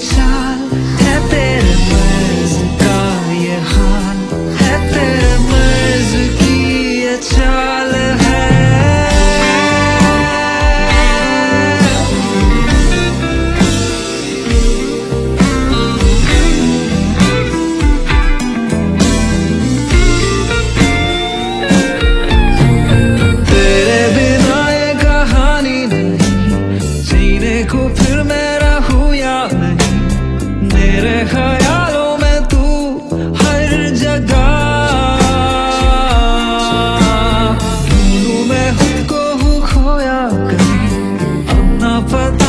चाल है तेरे मर्ज का ये हाल है तेरे मर्ज की ये चाल है। तेरे बिना ये कहानी नहीं जीने को फिर मैं रहूं या नहीं। मेरे ख्यालों में तू हर जगह ढूंढूं मैं खुद को हूँ खोया कहीं अब ना पता